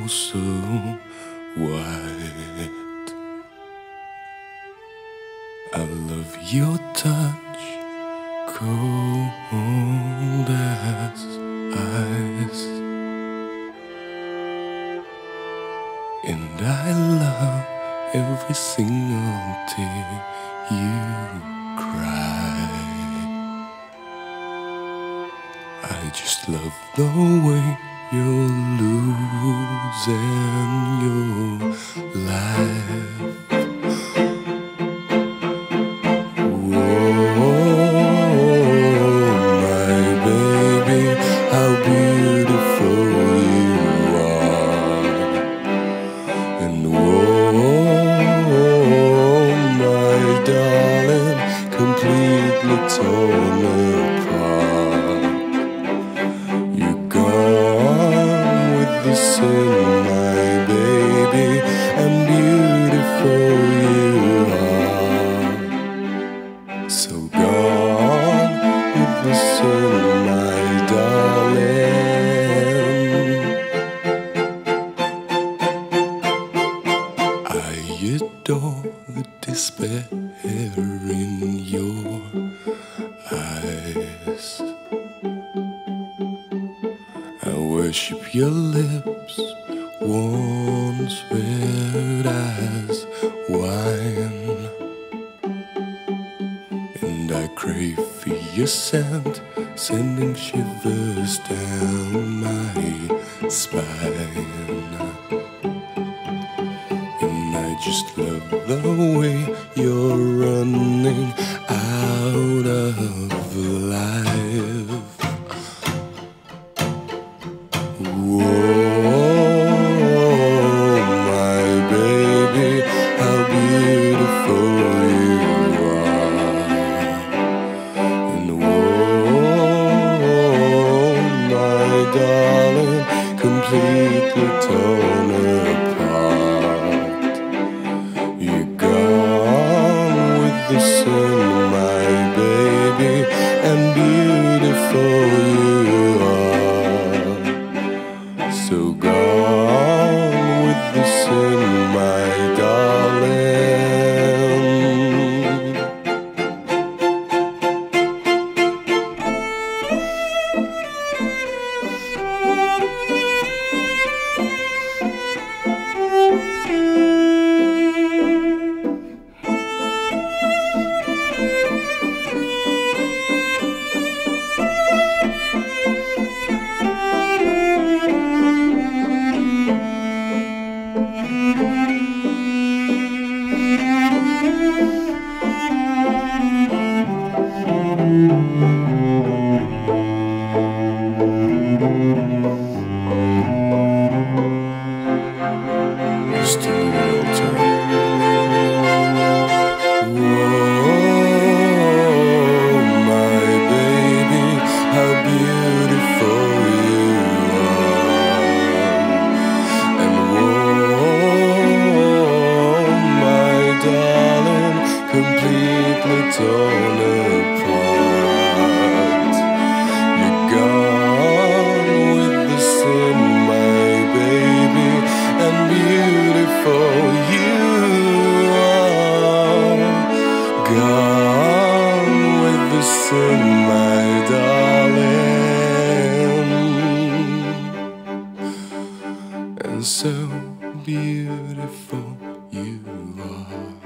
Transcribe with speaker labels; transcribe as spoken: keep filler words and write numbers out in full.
Speaker 1: so white. I love your touch, cold as ice, and I love every single tear you cry. I just love the way you're losing your life. Completely torn apart. You're gone with the sun, my baby, and beautiful you are. So gone with the sun, my darling. I adore the despair in your eyes. I worship your lips, once red as wine, and I crave for your scent, sending shivers down my spine. And I just love the way you're running out of life. Whoa, my baby, how beautiful you are. And whoa, my darling, completely torn apart. You're gone with the sun, my baby, and beautiful you are. So gone with the sun, my darling. Just a little time. Whoa, my baby, how beautiful you are. And whoa, my darling, completely torn apart. You're gone with the sun, my baby, and beautiful you are. Gone with the sun, my darling, and so beautiful you are.